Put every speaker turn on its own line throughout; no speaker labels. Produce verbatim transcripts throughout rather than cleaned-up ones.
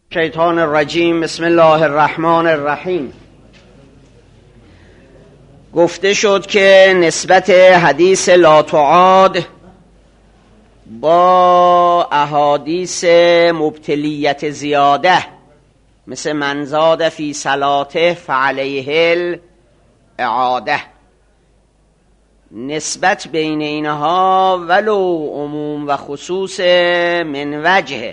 شیطان الرجیم. بسم الله الرحمن الرحیم. گفته شد که نسبت حدیث لا تعاد با احادیث مبتلیت زیاده مثل من زاد فی صلاته فعلیه الاعاده، نسبت بین اینها ولو عموم و خصوص من وجه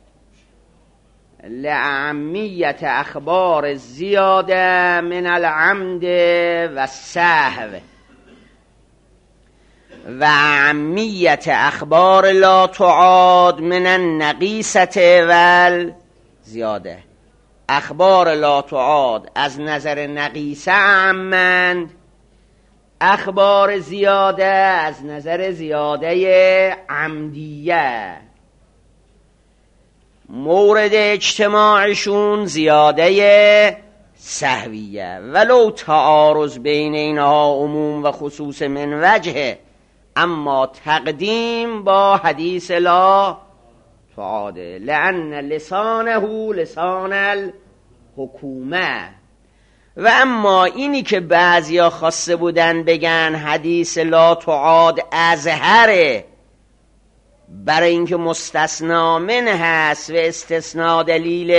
لعمیت اخبار زیاده من العمد و السهو و عمیت اخبار لا تعاد من النقیصة والزیاده. اخبار لا تعاد از نظر نقیصه عمند، اخبار زیاده از نظر زیاده عمدیه. مورد اجتماعشون زیاده سهویه، ولو تعارض بین اینها عموم و خصوص من وجه، اما تقدیم با حدیث لا تعاده لأن لسانه لسان الحکومه. و اما اینی که بعضیا خواسته بودن بگن حدیث لا تعاد ازهره برای اینکه مستثنا من هست و استثناء دلیل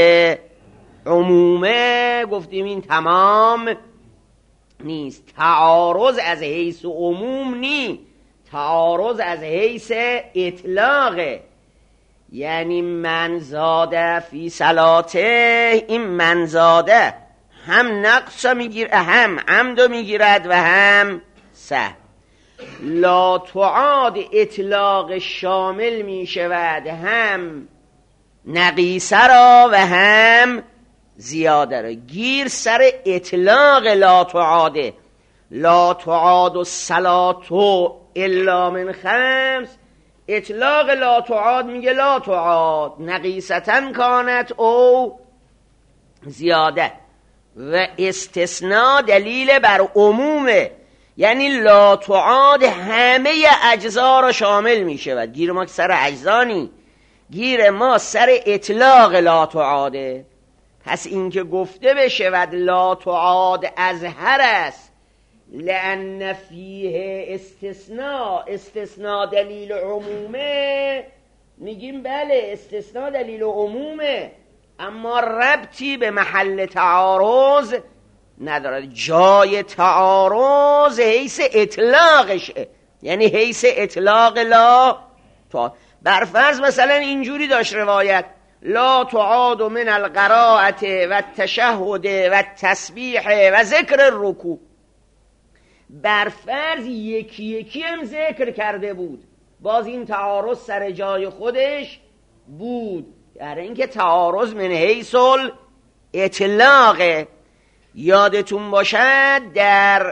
عمومه، گفتیم این تمام نیست. تعارض از حیث عموم نی، تعارض از حیث اطلاقه. یعنی من زاده فی صلاته، این من زاده هم نقص میگیرد، هم عمد میگیرد و هم سهو. لا تعاد اطلاق شامل می شود هم نقیصه را و هم زیاده را. گیر سر اطلاق لا تعاده. لا تعاد و صلاتو الا من خمس، اطلاق لا تعاد میگه لا تعاد نقیصتن کانت او زیاده، و استثناء دلیل بر عمومه. یعنی لا تعاد همه اجزا را شامل می شود. گیر ما سر اجزانی، گیر ما سر اطلاق لا تعاده. پس این که گفته بشود لا تعاد ازهر است لأن فیه استثناء، استثناء دلیل عمومه، میگیم بله استثناء دلیل عمومه، اما ربطی به محل تعارض ندارد. جای تعارض حیث اطلاقشه، یعنی حیث اطلاق لا تعاد. برفرض مثلا اینجوری داشت روایت لا تعاد من القراءة و التشهد و التسبیح و ذکر الرکوع. برفرض یکی یکی هم ذکر کرده بود، باز این تعارض سر جای خودش بود. یعنی اینکه تعارض من حیث اطلاقه. یادتون باشد در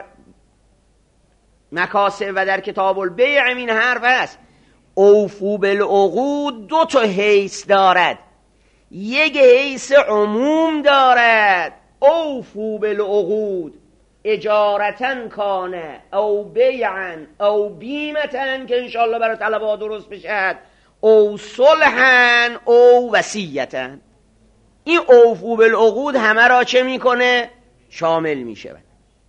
مکاسب و در کتاب البیع این حرف است. اوفو بالعقود دو تا حیث دارد، یک حیث عموم دارد. اوفو بالعقود اجارتن کانه او بیعن او بیمتن، که انشاءالله برای طلبه درست بشد، او صلحن او وصیتن. این اوفو بالعقود همه را چه میکنه؟ شامل میشود.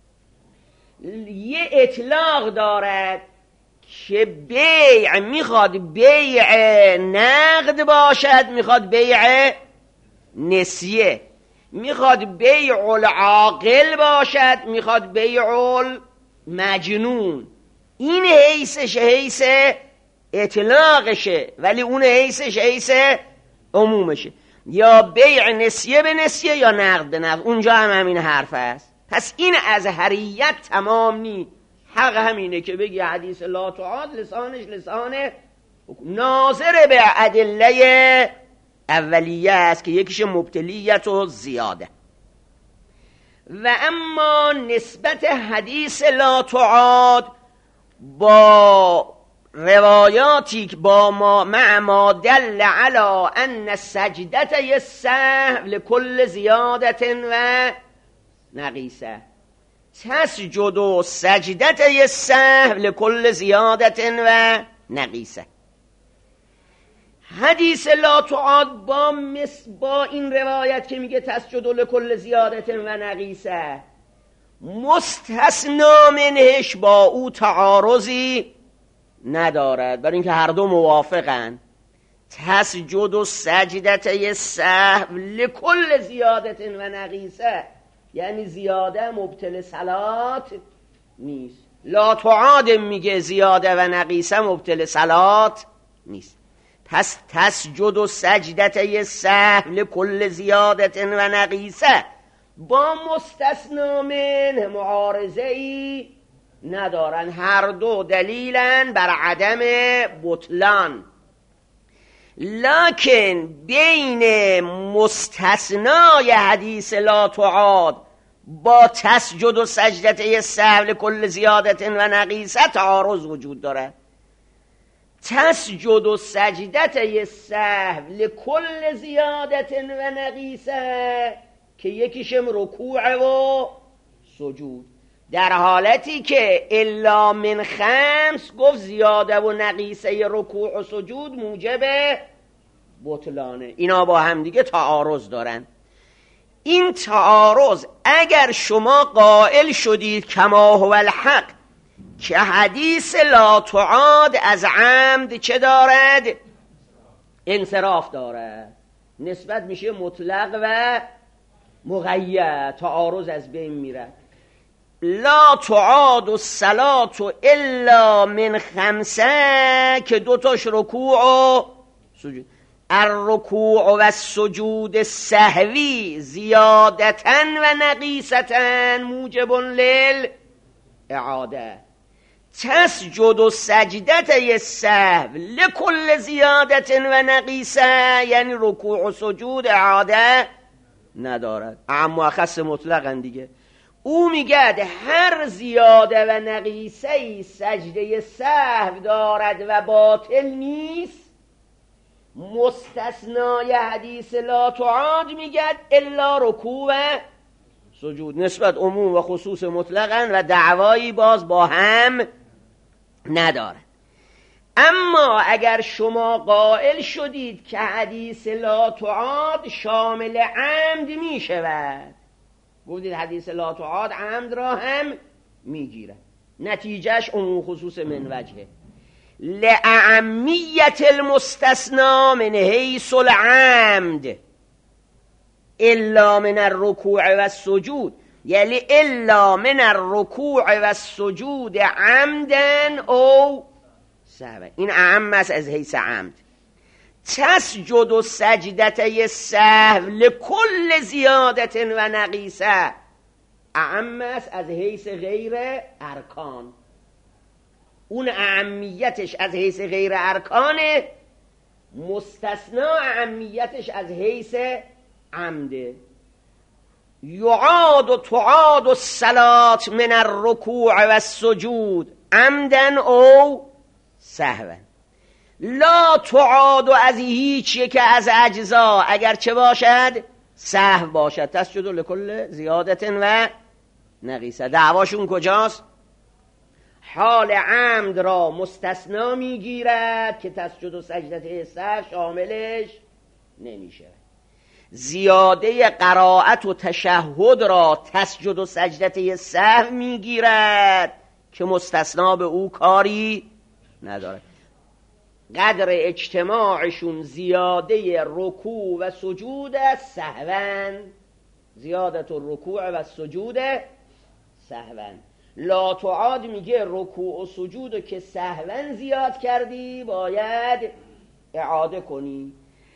یه اطلاق دارد که بیع میخواد بیع نقد باشد، میخواد بیع نسیه، میخواد بیع العاقل باشد، میخواد بیع المجنون. این حیثش حیث اطلاقشه، ولی اون حیثش حیث عمومشه. یا بیع نسیه به نسیه یا نقد به نقد، اونجا هم همین حرف است. پس این ازهریت تمام نی. حق همینه که بگی حدیث لا تعاد لسانش لسان ناظر به ادله اولیه است که یکیش مبتلیت و زیاده. و اما نسبت حدیث لا تعاد با روایاتی که با ما مع ما دل علی ان سجدت یسهو لکل زیادت و نقیصه، تسجد و سجدت یسهو لکل زیادت و نقیصه. حدیث لا تعاد با, مس با این روایت که میگه تسجد لکل زیادت و نقیصه مستثنا منهش با او تعارضی ندارد، برای اینکه هر دو موافقن. تسجد و سجدت سهو لکل زیادت و نقیصه یعنی زیاده مبطل صلات نیست. لا تعاد میگه زیاده و نقیصه مبطل صلات نیست. پس تسجد و سجدت سهو لکل زیادت و نقیصه با مستثنا منه معارضه ای ندارن، هر دو دلیلن بر عدم بطلان. لکن بین مستثنای حدیث لا تعاد با تسجد و سجدت سهو لکل زیادت و نقیصه تعارض وجود داره. تسجد و سجدت سهو لکل زیادت و نقیصه که یکیشم رکوع و سجود، در حالتی که الا من خمس گفت زیاده و نقیصه رکوع و سجود موجب بطلانه. اینا با هم دیگه تعارض دارن. این تعارض اگر شما قائل شدید کما هو الحق که حدیث لا تعاد از عمد چه دارد؟ انصراف دارد، نسبت میشه مطلق و مقید، تعارض از بین میره. لا تعاد الصلاة الا من خمسه که دوتاش رکوع و سجود، الرکوع و السجود سهوی زیادتن و نقیصتن موجب للاعاده. تسجد و سجدت سهو لکل زیادت و نقیصه یعنی رکوع و سجود اعاده ندارد، اما اخص مطلقن دیگه. او میگه هر زیاده و نقیصه سجده سهو دارد و باطل نیست. مستثنای حدیث لا تعاد میگه الا رکوع و سجود، نسبت عموم و خصوص مطلقن و دعوایی باز با هم ندارد. اما اگر شما قائل شدید که حدیث لا تعاد شامل عمد می شود، گفتید حدیث لا تعاد عمد را هم میگیره، نتیجهش عموم خصوص من وجهه. لأعمیت المستثنا من حیث العمد الا من الرکوع و السجود، یعنی الا من الرکوع و السجود عمدن او سهوا، این اعم است از حیث عمد. تسجد و سجدت سهو لکل زیادت و نقیصه اعم است از حیث غیر ارکان، اون اعمیتش از حیث غیر ارکانه، مستثنا اعمیتش از حیث عمده. یعاد و تعاد و الصلاة من الرکوع و السجود عمدن او سهوا. لا تعاد و از هیچ یک از اجزا اگر چه باشد سهو باشد، تسجد لکل زیادت و نقیصه. دعواشون کجاست؟ حال عمد را مستثنا میگیرد که تسجد و سجدت سهو شاملش نمیشه. زیاده قرائت و تشهد را تسجد و سجدت سهو میگیرد که مستثنا به او کاری ندارد. قدر اجتماعشون زیاده رکوع و سجود سهوا، زیادت الرکوع و سجود سهوا. لا تعاد میگه رکوع و سجود که سهوا زیاد کردی باید اعاده کنی.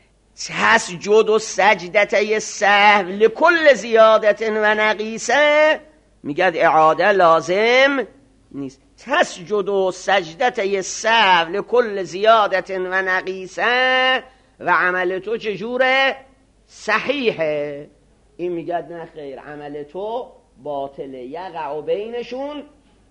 تسجد و سجدت سهو لکل زیادت و نقیصه میگه اعاده لازم نیست. تسجد و سجدت سهو لکل زیادت و نقیصه و عمل تو چجوره؟ صحیحه. این میگه نه خیر، عمل تو باطله، یقع بینشون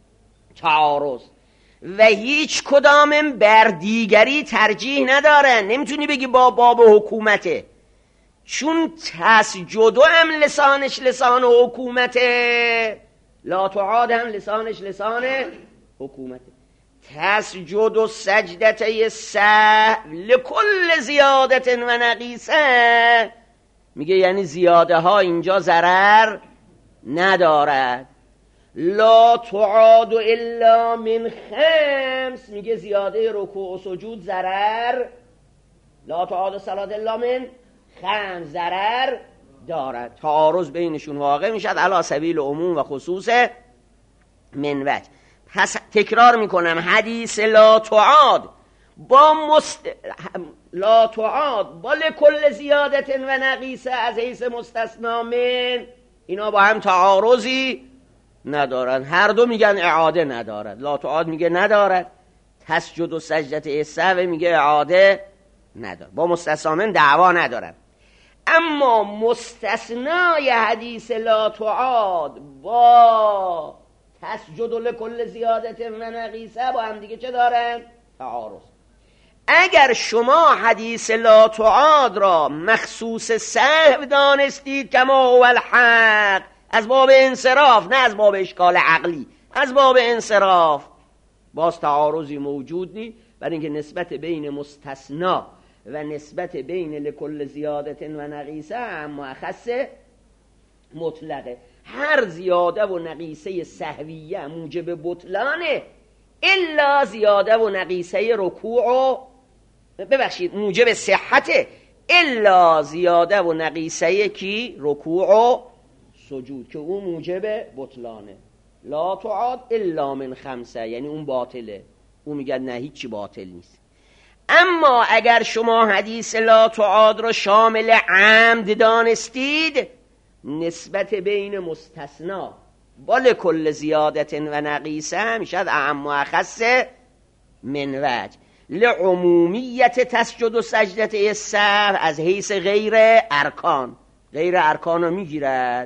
تعارض و هیچ کدامم بر دیگری ترجیح ندارن. نمیتونی بگی با باب حکومته، چون تسجدو هم لسانش لسان حکومته، لا تعاد هم لسانش لسان حکومته. تسجد و سجدته سهو لکل زیادت و نقیصه، میگه یعنی زیاده ها اینجا ضرر ندارد. لا تعاد الا من خمس، میگه زیاده رکوع و سجود ضرر، لا تعاد صلات الا من خمس، ضرر دارد. تعارض بینشون واقع میشد علی سبیل عموم و خصوص من وجه. پس تکرار میکنم، حدیث لا تعاد با مست... لا تعاد با لکل زیادت و نقیصه از حیث مستثنا من، اینا با هم تعارضی ندارن، هر دو میگن اعاده ندارد. لا تعاد میگه ندارد، تسجد و سجدت سهو میگه اعاده ندارد، با مستثنا من دعوا ندارن. اما مستثنای حدیث لا تعاد با تسجد لکل زیادت و نقیصه با هم دیگه چه دارن؟ تعارض. اگر شما حدیث لا تعاد را مخصوص سهو دانستید کما هو الحق، از باب انصراف، نه از باب اشکال عقلی، از باب انصراف، باز تعارضی موجود نی، برای اینکه نسبت بین مستثنا و نسبت بین لکل زیادت و نقیصه اما اخص مطلقه. هر زیاده و نقیصه سهویه موجب بطلانه الا زیاده و نقیصه رکوع و ببخشید موجب صحته الا زیاده و نقیصه کی؟ رکوع و سجود، که اون موجب بطلانه. لا تعاد الا من خمسه، یعنی اون باطله، اون میگه نه هیچی باطل نیست. اما اگر شما حدیث لا تعاد را شامل عمد دانستید، نسبت بین مستثنا با لکل زیادت و نقیصه میشد اعم و اخص من وجه. لعمومیت تسجد و سجدت سهو از حیث غیر ارکان، غیر ارکان رو میگیرد،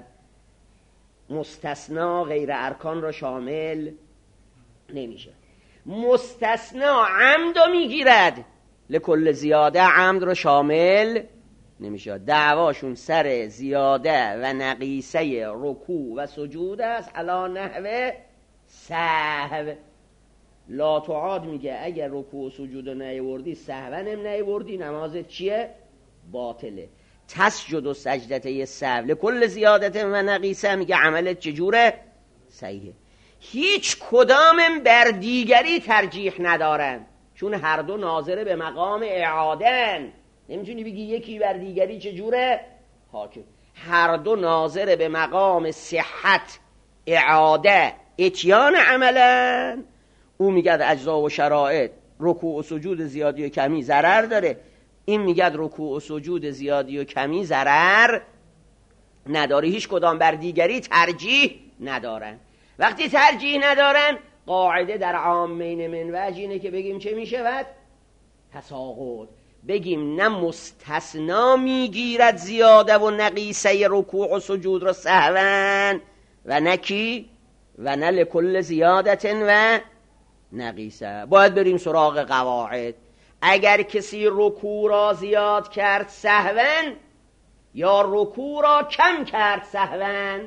مستثنا غیر ارکان رو شامل نمیشه. مستثنا عمد رو میگیرد، لکل زیاده عمد رو شامل نمیشه. دعواشون سر زیاده و نقیصه رکوع و سجود است علی نحو سهو. لا تعاد میگه اگر رکوع و سجود نیاوردی، سهوا هم نیاوردی، نمازت چیه؟ باطله. تسجد و سجدت سهو لکل زیادت و نقیصه میگه عملت چجوره؟ صحیحه. هیچ کدام بر دیگری ترجیح ندارن، چون هر دو ناظره به مقام اعادن. نمیتونی بگی یکی بر دیگری چجوره؟ حاکم. هر دو ناظره به مقام صحت، اعاده، اتیان عملن. او میگه اجزا و شرایط رکوع و سجود زیادی و کمی ضرر داره، این میگه رکوع و سجود زیادی و کمی ضرر نداره. هیچ کدام بر دیگری ترجیح ندارن. وقتی ترجیح ندارن، قاعده در عامین من وجه اینه که بگیم چه میشود؟ تساقط. بگیم نه مستثنا میگیرد زیاده و نقیصه رکوع و سجود را سهوا و نه کی؟ و نه لکل زیادت و نقیصه. باید بریم سراغ قواعد. اگر کسی رکوع را زیاد کرد سهوا، یا رکوع را کم کرد سهوا،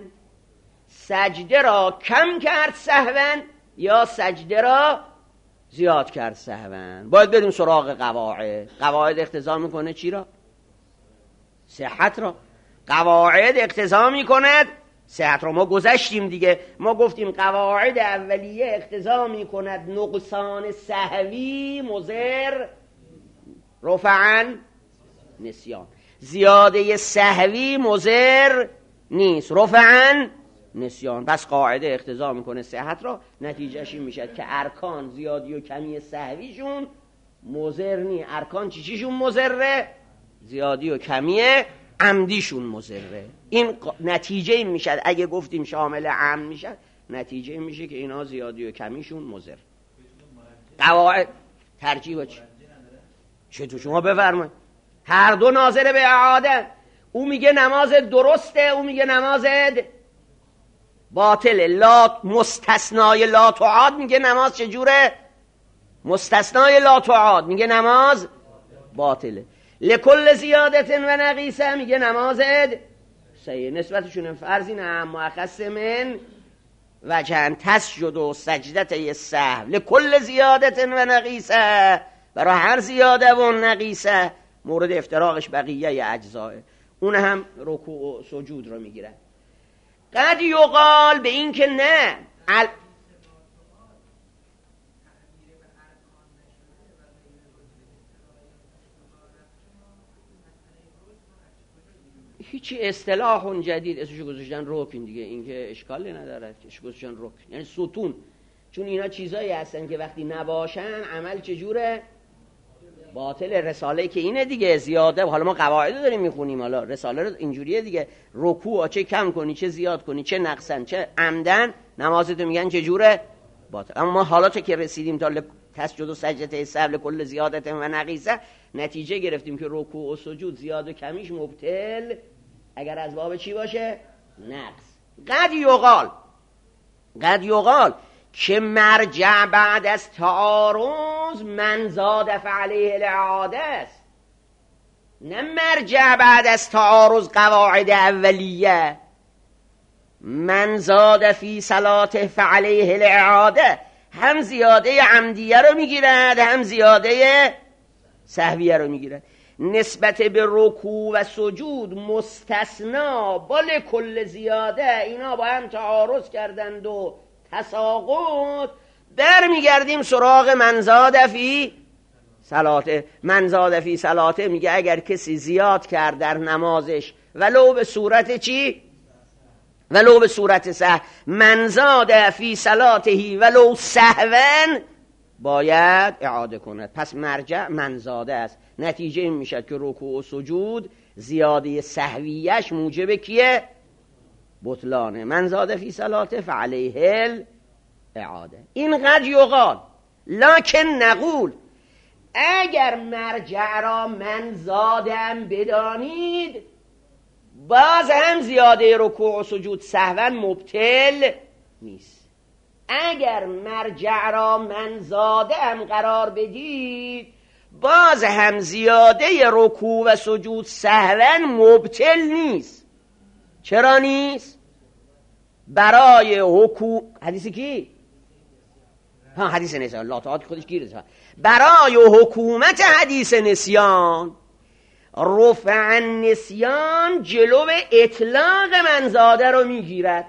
سجده را کم کرد سهوا، یا سجده را زیاد کرد سهوا، باید بریم سراغ قواعد. قواعد اقتضا میکنه چی را؟ صحت را. قواعد اقتضا میکند صحت را. ما گذشتیم دیگه، ما گفتیم قواعد اولیه اقتضا میکند نقصان سهوی مضر رفعاً نسیان، زیاده سهوی مضر نیست رفعاً نسیان. پس قاعده اقتضا میکنه صحت را، نتیجهش این میشد که ارکان زیادی و کمی سهویشون مضر نی. ارکان چی چیشون مضره؟ زیادی و کمی عمدیشون مضره. این نتیجه این میشد. اگه گفتیم شامل عمد میشد، نتیجه این میشه که اینا زیادی و کمیشون مضر. قواعد ترجیح و چی؟ چطور شما بفرمایید؟ هر دو ناظر به اعاده. او میگه نماز درسته، او میگه نماز باطله. لا مستثنای لا تعاد میگه نماز چجوره؟ مستثنای لا تعاد میگه نماز باطله. لکل زیادت و نقیصه میگه نماز صحیح. نسبتشون فرضی نه اما اخص من وجهن تسجد و سجدت سهو لکل زیادت و نقیصه، برای هر زیاده و نقیصه مورد افتراقش بقیه اجزاه، اون هم رکوع و سجود رو میگیرن. قد یقال به این که نه ال... هیچی اصطلاح جدید اسمشو گذاشتن رکن دیگه، این که اشکالی نداره که گذاشتن رکن یعنی ستون، چون اینا چیزایی هستن که وقتی نباشن عمل چجوره؟ باطل. رساله که اینه دیگه زیاده، حالا ما قواعد داریم میخونیم، حالا رساله رو اینجوریه دیگه، رکوع چه کم کنی چه زیاد کنی چه نقصن چه عمدن نمازتو میگن چجوره؟ باطل. اما ما حالا که رسیدیم تا تسجد و سجده سهو لکل زیادت و نقیصه، نتیجه گرفتیم که رکوع و سجود زیاد و کمیش مبطل اگر از باب چی باشه؟ نقص. قد یقال قد یقال که مرجع بعد از تعارض من زاد فعلیه الاعاده است، نه مرجع بعد از تعارض قواعد اولیه. من زاد فی صلاته فعلیه الاعاده، هم زیاده عمدیه رو میگیرد هم زیاده سهویه رو میگیرد. نسبت به رکوع و سجود مستثنا بل کل زیاده، اینا با هم تعارض کردند و تساقط، برمیگردیم سراغ من زاد فی صلاته. من زاد فی صلاته میگه اگر کسی زیاد کرد در نمازش ولو به صورت چی؟ ولو به صورت سهو، من زاد فی صلاته ولو سهوا باید اعاده کند. پس مرجع من زاده است. نتیجه این میشد که رکوع و سجود زیاده سهویش موجب کیه؟ بطلانه. من زاد فی صلاته فعلیه الاعاده. این قد یقال لکن نقول، اگر مرجع را من زادم بدانید باز هم زیاده رکوع و سجود سهوا مبطل نیست. اگر مرجع را من زادم قرار بدید باز هم زیاده رکوع و سجود سهوا مبطل نیست. چرا نیست؟ برای حکومت حدیثی کی؟ ها حدیث نسیان، لاتعات خودش گیره. برای حکومت حدیث نسیان، رفع النسیان جلو اطلاق منزاده رو میگیرد.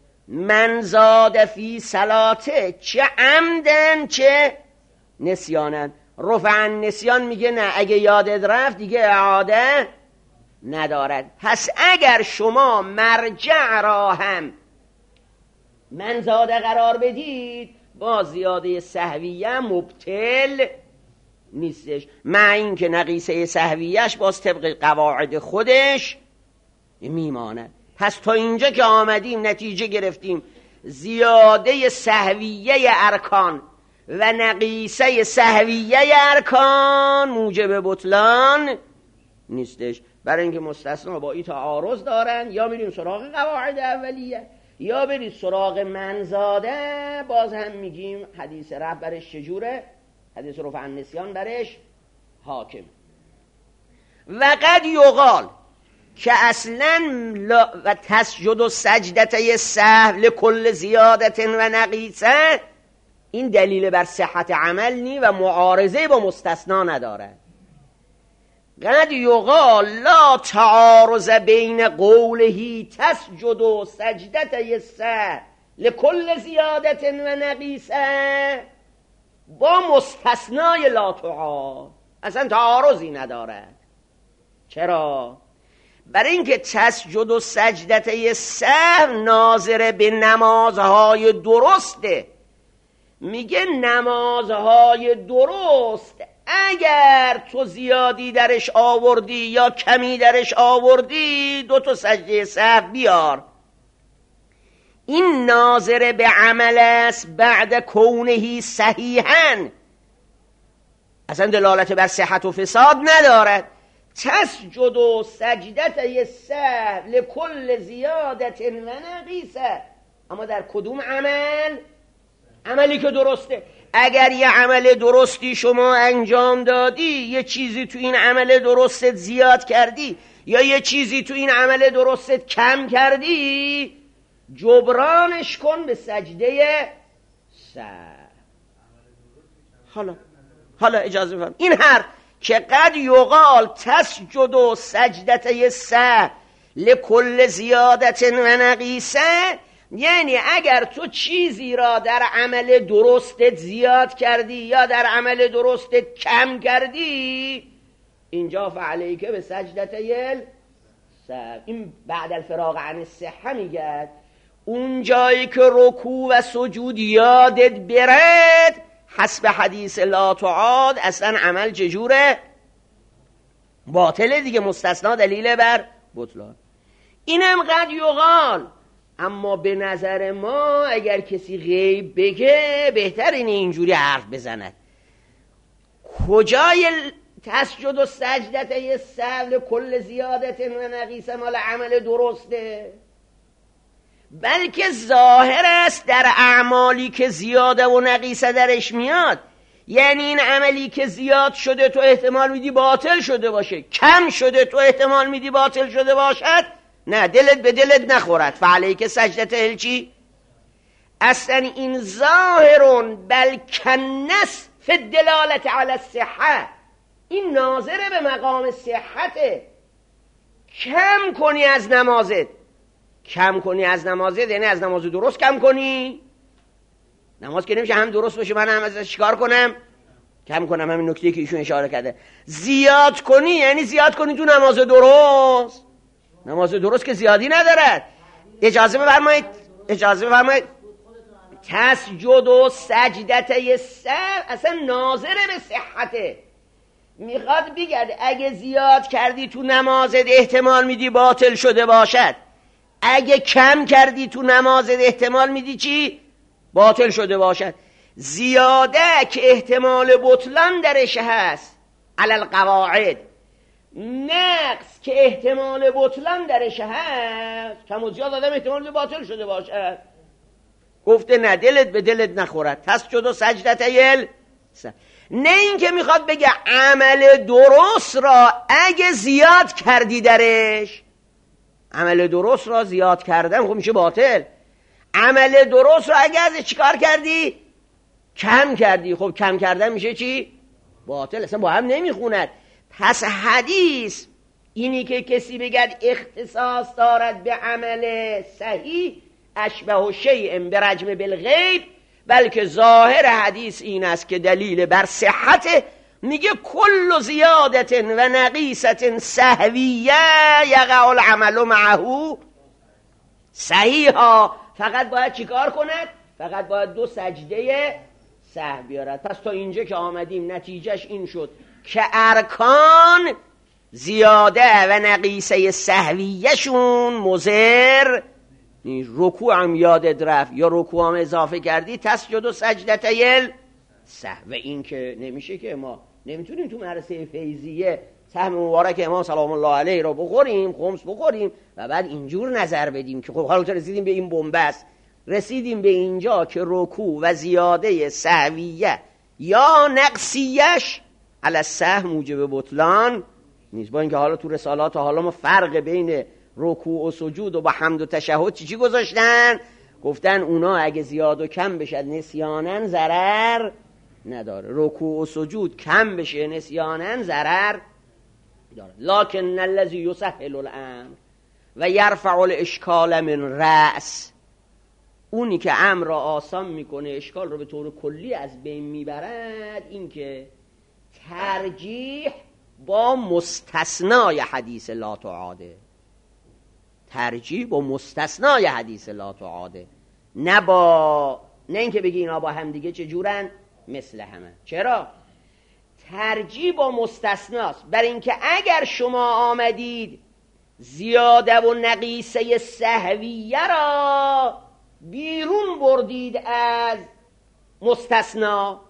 منزاده فی صلاته چه عمدن چه نسیانن. رفع النسیان میگه نه اگه یادت رفت دیگه اعاده ندارد. پس اگر شما مرجع را هم منزاده قرار بدید با زیاده سهویه مبطل نیستش، مع این که نقیصه سهویش باز طبق قواعد خودش میماند. پس تا اینجا که آمدیم نتیجه گرفتیم زیاده سهویه ارکان و نقیصه سهویه ارکان موجب بطلان نیستش، برای اینکه مستثنا با این تعارض دارن. یا میریم سراغ قواعد اولیه یا برید سراغ منزاده، باز هم میگیم حدیث رفع برش چجوره؟ حدیث رفع النسیان برش حاکم. و قد یقال که اصلا و تسجد و سجدته سهو لکل زیادت و نقیصه، این دلیل بر صحت عمل نی و معارضه با مستثنا نداره. قد یقال لا تعارض بین قوله تسجد و سجدته سهو لکل زیادت و نقیصه با مستثنای لا تعارض، اصلا تعارضی ندارد. چرا؟ برای اینکه تسجد و سجدته سهو ناظر به نمازهای درسته. میگه نمازهای درست اگر تو زیادی درش آوردی یا کمی درش آوردی دو تا سجده سهو بیار. این ناظر به عمل است بعد کونه صحیحاً، اصلا دلالت بر صحت و فساد ندارد. تسجد و سجدت سهو لکل زیادت و نقیصه، اما در کدوم عمل؟ عملی که درسته. اگر یه عمل درستی شما انجام دادی، یه چیزی تو این عمل درستت زیاد کردی یا یه چیزی تو این عمل درستت کم کردی، جبرانش کن به سجده سهو. حالا حالا اجازه بفرمایید این حرف که قد یقال تسجد و سجدته سهو لکل زیادت و نقیصه، یعنی اگر تو چیزی را در عمل درستت زیاد کردی یا در عمل درستت کم کردی، اینجا فعلیک به سجدته سهو. این بعد الفراغ عن الصحه میگه اون جایی که رکوع و سجود یادت برد حسب حدیث لا تعاد اصلا عمل چجوره؟ باطله دیگه، مستثنا دلیل بر بطلان. اینم قد یقال، اما به نظر ما اگر کسی غیب بگه بهتر اینه اینجوری حرف بزند. کجای تسجد و سجدت سهو کل زیادت و نقیصه مال عمل درسته؟ بلکه ظاهر است در اعمالی که زیاده و نقیصه درش میاد. یعنی این عملی که زیاد شده تو احتمال میدی باطل شده باشه، کم شده تو احتمال میدی باطل شده باشد، نه دلت به دلت نخورد. فعلیک سجدت الچی؟ اصلا این ظاهرون بل کنس فی الدلالت علی الصحه، این ناظره به مقام صحته. کم کنی از نمازت، کم کنی از نمازت یعنی از نماز درست کم کنی. نماز که نمیشه هم درست باشه من هم ازش چیکار کنم؟ کم کنم. همین نکته که ایشون اشاره کرده. زیاد کنی یعنی زیاد کنی تو نماز درست. نماز درست که زیادی ندارد. اجازه بفرمایید اجازه بفرمایید تسجد و سجدت سهو اصلا ناظره به صحته. میخواد بگه اگه زیاد کردی تو نمازت احتمال میدی باطل شده باشد، اگه کم کردی تو نمازت احتمال میدی چی؟ باطل شده باشد. زیاده که احتمال بطلان درش هست علی القواعد، نقص که احتمال بطلان درش هست، کم و زیاد آدم احتمال باطل شده باشد. گفته نه دلت به دلت نخورد. تسجد و سجدت یل، نه این که میخواد بگه عمل درست را اگه زیاد کردی درش، عمل درست را زیاد کردن خب میشه باطل. عمل درست را اگه ازش چیکار کردی؟ کم کردی، خب کم کردن میشه چی؟ باطل. اصلا با هم نمیخوند. پس حدیث اینی که کسی بگد اختصاص دارد به عمل صحیح اشبه و شیء برجم بالغیب، بلکه ظاهر حدیث این است که دلیل بر صحت. میگه کل زیادت و نقیصت سهویه یقع العمل معه صحیحا. فقط باید چیکار کند؟ فقط باید دو سجده سهو بیارد. پس تا اینجا که آمدیم نتیجهش این شد که ارکان زیاده و نقیصه سهویهشون مضر نیست. رکوع هم یادت رفت یا رکوع هم اضافه کردی تسجد و سجدت یل سهو. این که نمیشه که ما نمیتونیم تو مدرسه فیضیه سهم مبارک امام سلام الله علیه رو بخوریم، خمس بخوریم و بعد اینجور نظر بدیم که خب حالا رسیدیم به این بنبست، رسیدیم به اینجا که رکوع و زیاده سهویه یا نقصیش علی السهو موجب بطلان نیست. با اینکه حالا تو رسالات حالا ما فرق بین رکوع و سجود و با حمد و تشهد چی چی گذاشتن؟ گفتن اونا اگه زیاد و کم بشد نسیانن ضرر نداره، رکوع و سجود کم بشه نسیانن ضرر داره. لکن الذی یسهل الامر و یرفع الاشکال من رأس، اونی که امر را آسان میکنه اشکال رو به طور کلی از بین میبرد، این که ترجیح با مستثنای حدیث لا تعاده، ترجیح با مستثنای حدیث لا تعاده، نه با نه اینکه بگی اینا با هم دیگه چجورن مثل همه. چرا؟ ترجیح با مستثناست. برای اینکه اگر شما آمدید زیاده و نقیصه سهویه را بیرون بردید از مستثنا،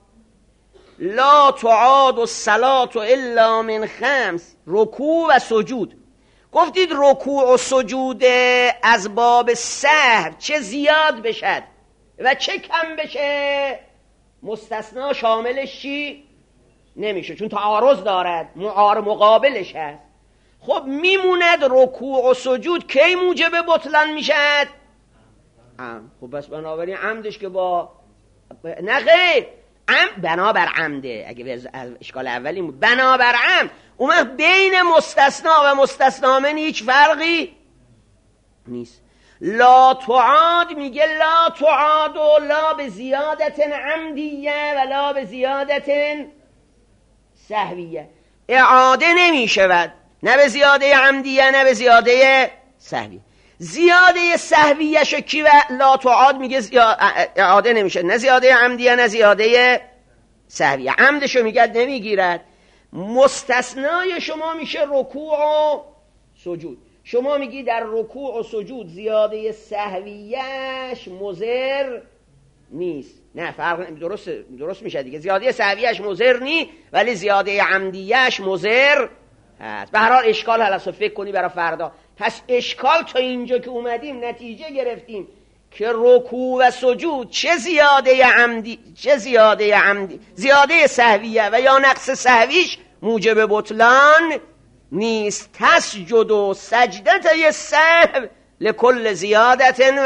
لا تعاد الصلاة الا من خمس، رکوع و سجود، گفتید رکوع و سجود از باب سهو چه زیاد بشد و چه کم بشه مستثنا شاملش چی؟ نمیشه، چون تعارض دارد، معار مقابلش هست. خب میموند رکوع و سجود کی موجب بطلان میشد؟ هم. خب بس بنابراین عمدش که با نه غیر عم بنابر عمده، اگه اشکال اولی بود بنابر عمد، اون بین مستثنا و مستثنامن هیچ فرقی نیست. لا تعاد میگه لا تعاد و لا به زیادت عمدیه و لا به زیادت سهویه، اعاده نمی شود، نه به زیاده عمدیه نه به زیاده سهویه. زیاده سهویه‌شو کی و لا تعاد میگه اعاده نمیشه، نه زیاده عمدیه نه زیاده سهویه. عمدشو میگه نمیگیرد. مستثنای شما میشه رکوع و سجود. شما میگی در رکوع و سجود زیاده سهویه‌اش مضر نیست. نه فرق درست درست میشه دیگه، زیاده سهویه‌اش مضر نی ولی زیاده عمدیه‌اش مضر هست. به هر حال اشکال حالا فکر کنی برای فردا. پس اشکال تا اینجا که اومدیم نتیجه گرفتیم که رکوع و سجود چه زیاده عمدی چه زیاده عمدی زیاده سهویه و یا نقص سهویش موجب بطلان نیست. تسجد و سجدت سهو لکل زیادت و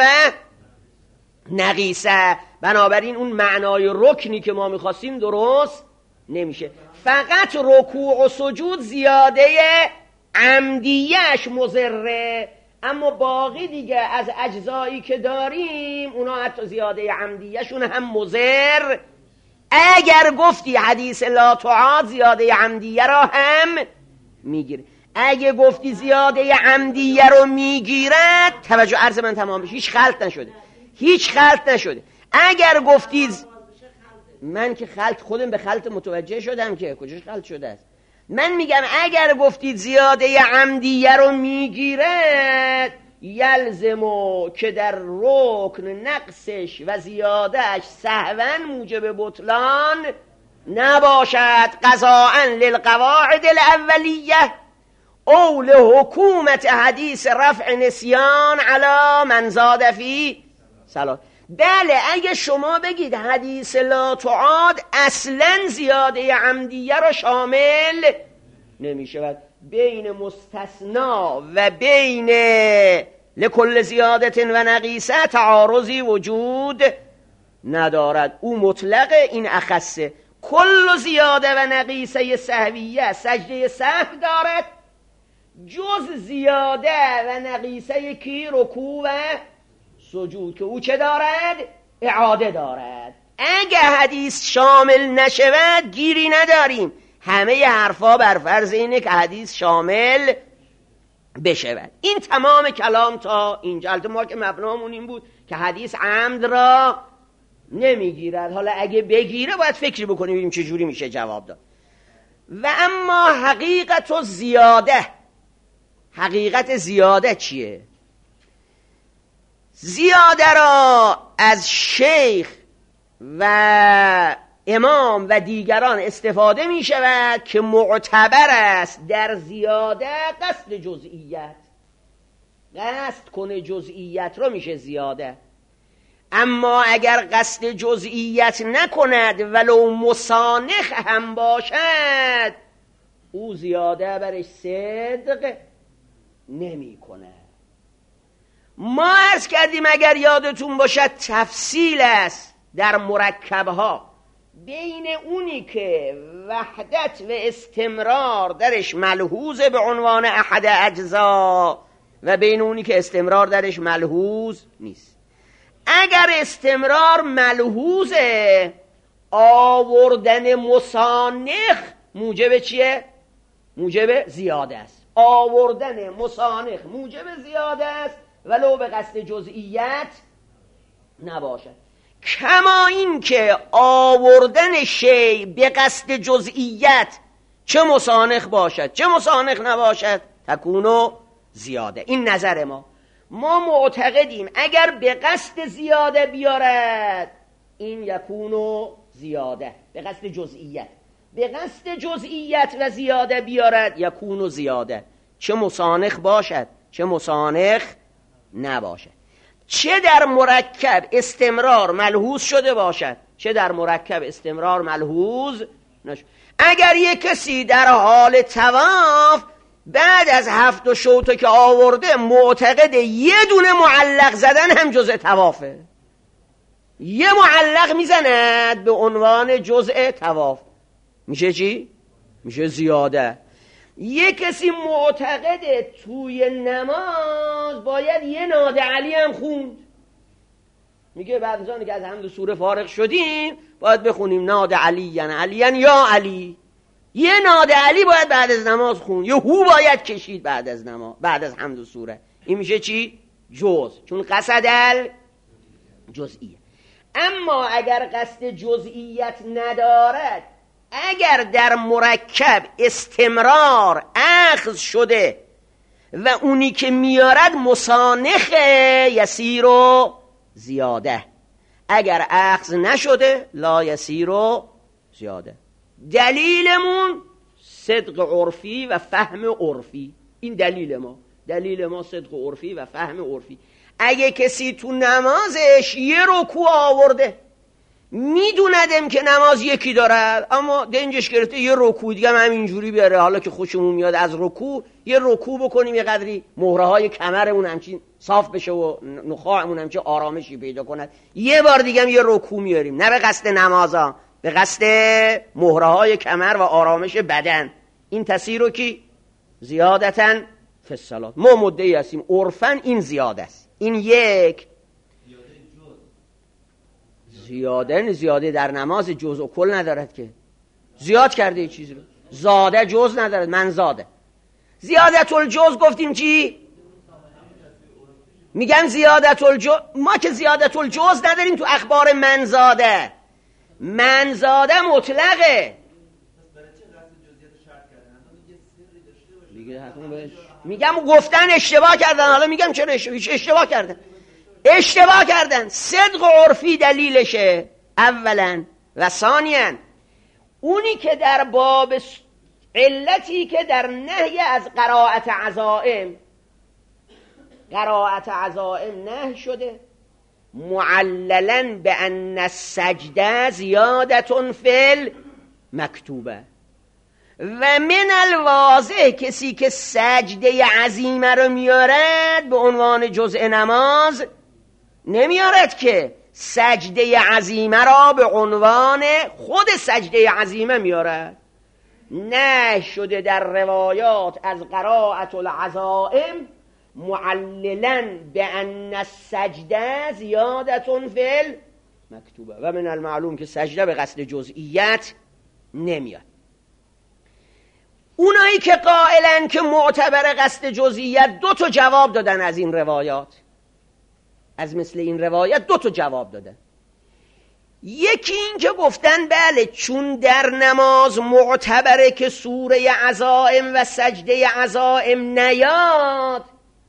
نقیصه. بنابراین اون معنای رکنی که ما میخواستیم درست نمیشه. فقط رکوع و سجود زیاده عمدیش مضره، اما باقی دیگه از اجزایی که داریم اونا حتی زیاده عمدیشون هم مضر. اگر گفتی حدیث لا تعاد زیاده عمدیه را هم میگیره، اگه گفتی زیاده عمدیه رو میگیرد، توجه عرض من تمام بشه، هیچ خلط نشده هیچ خلط نشده. اگر گفتی من که خلط خودم به خلط متوجه شدم که کجاش خلط شده است. من میگم اگر گفتید زیاده عمدیه رو میگیرد، یلزمو که در رکن نقصش و زیادهش سهوا موجب بطلان نباشد، قضاء للقواعد الاولیه او لحکومت حدیث رفع نسیان علی من زاد فی صلاة. بله اگه شما بگید حدیث لا تعاد اصلا زیاده عمدیه را شامل نمی شود، بین مستثنا و بین لکل زیادت و نقیصه تعارضی وجود ندارد. او مطلقه، این اخصه. کل زیاده و نقیصه سهویه سجده سهو دارد، جز زیاده و نقیصه کی رکوع و سجود که او چه دارد؟ اعاده دارد. اگه حدیث شامل نشود گیری نداریم. همه حرفا بر فرض اینه که حدیث شامل بشود. این تمام کلام تا اینجا. البته ما که مبنامون این بود که حدیث عمد را نمیگیرد. حالا اگه بگیره باید فکری بکنیم ببینیم چه جوری میشه جواب داد. و اما حقیقت و زیاده، حقیقت زیاده چیه؟ زیاده را از شیخ و امام و دیگران استفاده می شود که معتبر است در زیاده قصد جزئیت، قصد کنه جزئیت رو میشه زیاده. اما اگر قصد جزئیت نکند ولو مسانخ هم باشد، او زیاده برش صدق نمی کند. ما عرض کردیم اگر یادتون باشد تفصیل است در مرکبها بین اونی که وحدت و استمرار درش ملحوظ به عنوان احد اجزا و بین اونی که استمرار درش ملحوظ نیست. اگر استمرار ملحوظه، آوردن مسانخ موجب چیه؟ موجب زیاده است. آوردن مسانخ موجب زیاده است ولو به قصد جزئیت نباشد. کما این که آوردن شی به قصد جزئیت چه مسانخ باشد چه مسانخ نباشد تکونو زیاده. این نظر ما. ما معتقدیم اگر به قصد زیاده بیارد این یکونو زیاده، به قصد جزئیت، به قصد جزئیت و زیاده بیارد یکونو زیاده، چه مسانخ باشد چه مسانخ نباشد، چه در مرکب استمرار ملحوظ شده باشد چه در مرکب استمرار ملحوظ نشد. اگر یک کسی در حال طواف بعد از هفت و شوطه که آورده معتقد یه دونه معلق زدن هم جزء طوافه، یه معلق میزند به عنوان جزء طواف، میشه چی؟ میشه زیاده. یه کسی معتقده توی نماز باید یه ناد علی هم خوند، میگه بعد از آنی که از حمد سوره فارغ شدیم باید بخونیم ناد علی یعنی علی یعنی یا علی، یه ناد علی باید بعد از نماز خون، یه هو باید کشید بعد از نماز بعد از حمد سوره. این میشه چی؟ جز، چون قصد الجزئیه. اما اگر قصد جزئیت ندارد، اگر در مرکب استمرار اخذ شده و اونی که میارد مسانخ یسیر و زیاده، اگر اخذ نشده لا یسیر و زیاده. دلیلمون صدق عرفی و فهم عرفی، این دلیل ما، دلیل ما صدق عرفی و فهم عرفی. اگه کسی تو نمازش یه رکوع آورده، میدوندم که نماز یکی دارد اما دنجش گرفته یه رکوع دیگه هم همینجوری بیاره، حالا که خوشمون میاد از رکوع یه رکوع بکنیم، یه قدری مهره های کمرمون همچین صاف بشه و نخاعمون همچین آرامشی پیدا کند، یه بار دیگه هم یه رکوع میاریم، نه به قصد نمازا، به قصد مهره های کمر و آرامش بدن. این تسیر رو کی؟ زیادتاً فی الصلاة. ما مدعی هستیم عرفاً این زیاده است. این یک زیاده زیاده در نماز جز و کل ندارد که زیاد کرده یه چیزی رو، زاده جز ندارد، من زاده. زیادت الجز گفتیم چی؟ میگم زیادت الجز، ما که زیادت الجز نداریم تو اخبار منزاده، منزاده مطلقه. میگم گفتن اشتباه کردن، حالا میگم چرا اشتباه کردن، اشتباه کردن. صدق عرفی دلیلشه اولا و ثانیا اونی که در باب علتی که در نهی از قرائت عزائم، قرائت عزائم نهی شده معللا به ان السجده زیادتون فی المکتوبه و من الواضح کسی که سجده عظیمه رو میارد به عنوان جزء نماز نمیارد که سجده عظیمه را به عنوان خود سجده عظیمه میارد. نه شده در روایات از قرائت العزائم معللا به ان السجده زیادتون فی المکتوبه و من المعلوم که سجده به قصد جزئیت نمیاد. اونایی که قائلن که معتبر قصد جزئیت دو تا جواب دادن از این روایات، از مثل این روایت دو تا جواب دادن. یکی این که گفتن بله چون در نماز معتبره که سوره عزائم و سجده عزائم نیاد،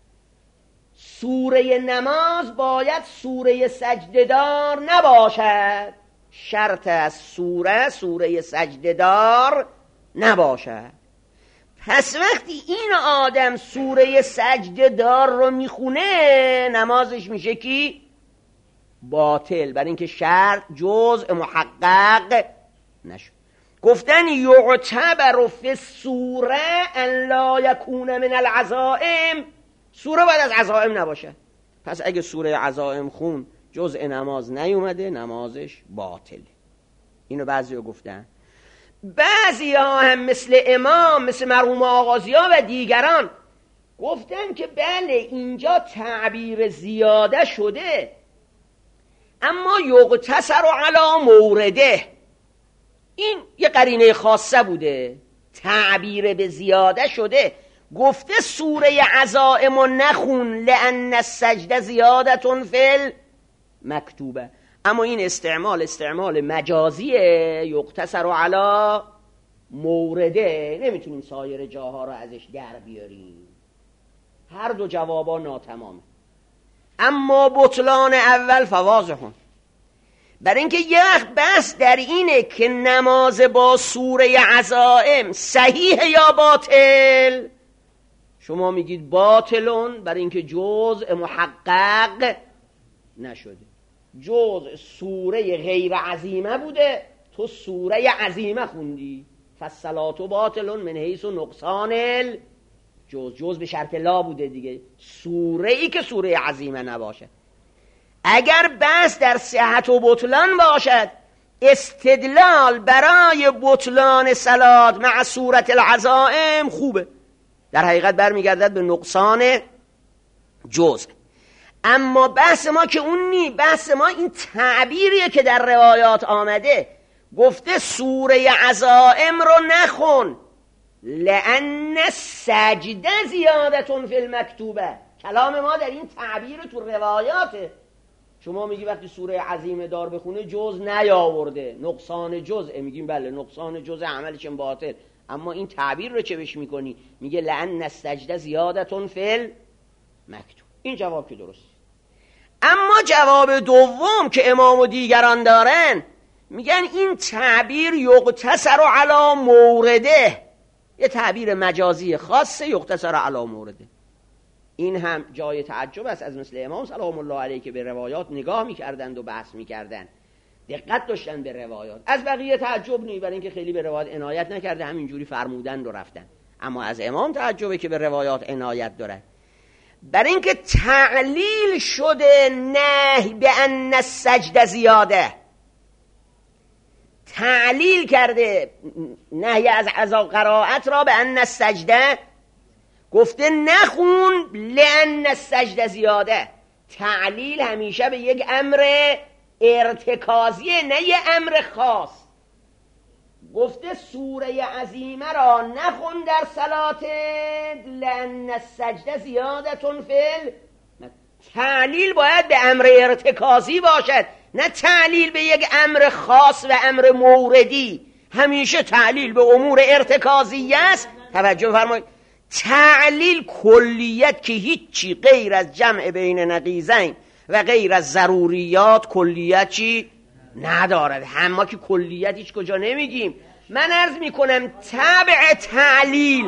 سوره نماز باید سوره سجده دار نباشد، شرط از سوره سوره سجده دار نباشد. پس وقتی این آدم سوره سجده دار رو میخونه نمازش میشه کی؟ باطل، برای اینکه شرط جزء محقق نشد. گفتن یعتبر فی السوره ان لا یکون من العزائم، سوره باید از عزائم نباشه. پس اگه سوره عزائم خون جزء نماز نیومده نمازش باطله. اینو بعضی ها گفتن. بعضی ها هم مثل امام، مثل مرحوم آغازی ها و دیگران گفتن که بله اینجا تعبیر زیاده شده اما یقتصر علی مورده، این یه قرینه خاصه بوده، تعبیر به زیاده شده، گفته سوره عزائم و نخون لأن السجده زیادتون فی المکتوبه، اما این استعمال استعمال مجازیه، یقتصر علی مورده، نمیتونیم سایر جاها رو ازش در بیاریم. هر دو جوابا ناتمامه. اما بطلان اول فواضحون، برای اینکه یه وقت بحث در اینه که نماز با سوره عزائم صحیح یا باطل، شما میگید باطلون برای اینکه جزء محقق نشده، جزء سوره غیر عظیمه بوده، تو سوره عظیمه خوندی، فالصلاة باطلون من حیث نقصان جز جز به شرط لا بوده دیگه، سوره ای که سوره عظیمه نباشد. اگر بحث در صحت و بطلان باشد، استدلال برای بطلان صلات مع سورة العزائم خوبه، در حقیقت برمیگردد به نقصان جزء. اما بحث ما که اون نی، بحث ما این تعبیریه که در روایات آمده، گفته سوره عزائم رو نخون لأن السجده زیادتون فی المکتوبه. کلام ما در این تعبیر تو روایاته. شما میگی وقتی سوره عظیمه دار بخونه جز نیاورده، نقصان جزء، میگیم بله نقصان جزء عملش باطل، اما این تعبیر رو چه بهش میکنی؟ میگه لأن السجده زیادتون فی المکتوب. این جواب که درست. اما جواب دوم که امام و دیگران دارن، میگن این تعبیر یقتصر علی مورده، یه تعبیر مجازی خاصه، یقتصر علی مورده. این هم جای تعجب است از مثل امام سلام الله علیه که به روایات نگاه میکردند و بحث میکردند، دقت داشتن به روایات. از بقیه تعجب نی، برای اینکه خیلی به روایات عنایت نکرده، همینجوری فرمودند و رفتن. اما از امام تعجبه که به روایات عنایت داره، برای اینکه تعلیل شده نهی به ان السجده زیاده، تعلیل کرده نهی از عزا قرائت را به ان السجده، گفته نخون لأن السجده زیاده. تعلیل همیشه به یک امر ارتکازیه، نه یه امر خاص. گفته سوره عظیمه را نخون در صلات لأن السجده زیادتون فی. تعلیل باید به امر ارتکازی باشد، نه تعلیل به یک امر خاص و امر موردی. همیشه تعلیل به امور ارتکازی است. توجه فرمایید، تعلیل کلیت که هیچی غیر از جمع بین نقیضین و غیر از ضروریات کلیت چی ندارد. اما که کلیت هیچ کجا نمیگیم. من عرض میکنم تبع تعلیل،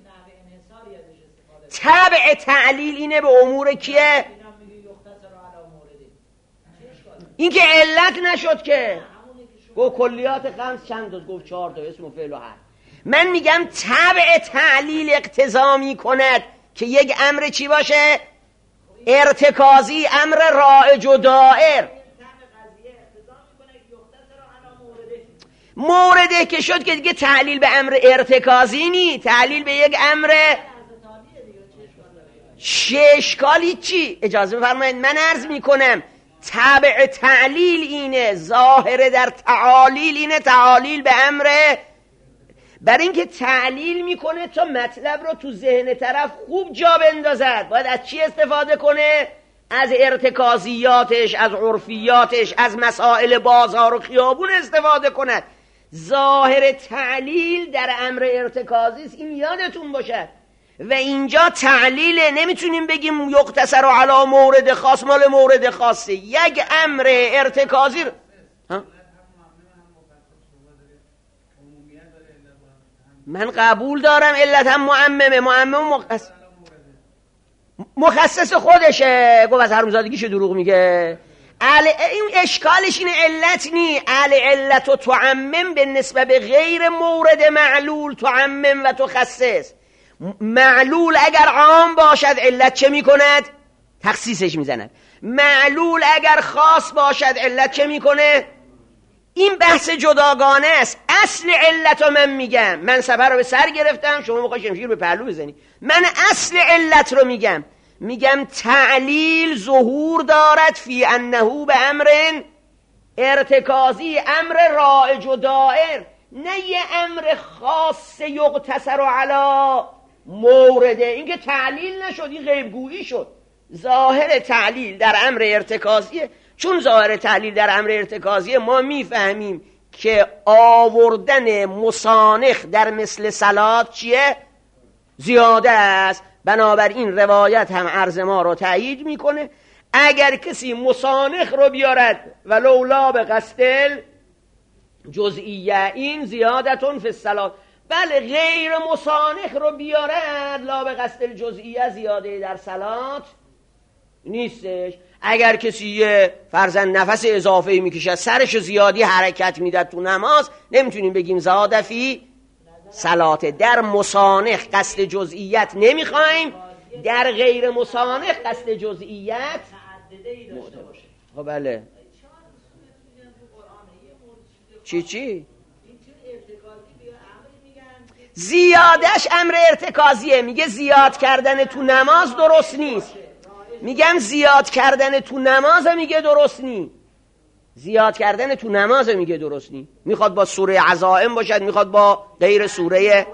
تبع تعلیل اینه به امور کیه؟ این که علت نشد که گفت کلیات خمس چند تا، گفت چهار تا، اسم و فعل و حرف. من میگم تبع تعلیل اقتضا میکند که یک امر چی باشه؟ ارتکازی، امر رائج و دائر. مورده که شد که دیگه تعلیل به امر ارتکازی نی، تعلیل به یک امر ششکالی. چی؟ اجازه بفرمایید من عرض میکنم تبع تعلیل اینه، ظاهر در تعالیل اینه، تعالیل به امر، برای اینکه تعلیل میکنه تا مطلب رو تو ذهن طرف خوب جا بندازد. باید از چی استفاده کنه؟ از ارتکازیاتش، از عرفیاتش، از مسائل بازار و خیابون استفاده کند. ظاهر تعلیل در امر ارتکازی است، این یادتون باشد. و اینجا تعلیل نمیتونیم بگیم یقتصر علی مورد خاص، مال مورد خاصه، یک امر ارتکازی رو ها؟ من قبول دارم علت هم معممه، معمم مخصص مخصص خودشه. گفت از حرومزادگیشو دروغ میگه. این اشکالش اینه علت نی، ال علت و تعمم به نسبت به غیر مورد معلول تعمم و تخصص. معلول اگر عام باشد علت چه میکند؟ تخصیصش میزند. معلول اگر خاص باشد علت چه میکنه؟ این بحث جداگانه است. اصل علت رو من میگم، من سفر رو به سر گرفتم، شما میخوای شمشیر به پهلو بزنی. من اصل علت رو میگم، میگم تعلیل ظهور دارد فی انه به امر ارتکازی، امر رائج و دائر، نه یه امر خاص یقتصر علی مورده. این که تعلیل نشد، این غیبگویی شد. ظاهر تعلیل در امر ارتکازیه. چون ظاهر تعلیل در امر ارتکازیه، ما میفهمیم که آوردن مصانخ در مثل صلات چیه؟ زیاده است. بنابراین روایت هم عرض ما رو تایید میکنه. اگر کسی مصانخ رو بیارد ولو لا به قصد جزئیه، این زیادتون فی الصلات. بله غیر مصانخ رو بیارد لا به قصد جزئیه، زیاده در صلات نیستش. اگر کسی یه فرضاً نفس اضافه میکشه، سرش زیادی حرکت میداد تو نماز، نمیتونیم بگیم زاد فی صلاته. در مصانخ قصد جزئیت نمیخوایم، در غیر مصانخ قصد جزئیت خب بله. چی چی؟ زیادش امر ارتکازیه. میگه زیاد کردن تو نماز درست نیست. میگم زیاد کردن تو نماز میگه درست نیست. زیاد کردن تو نماز میگه درست نیست. میخواد با سوره عزائم باشد، میخواد با غیر سوره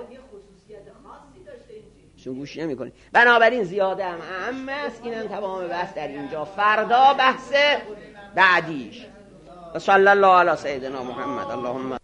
شو گوش نمی‌کنی. بنابراین زیاده هم اهم است. اینم تمام بحث در اینجا. فردا بحث بعدیش. صلی الله علی سیدنا محمد. اللهم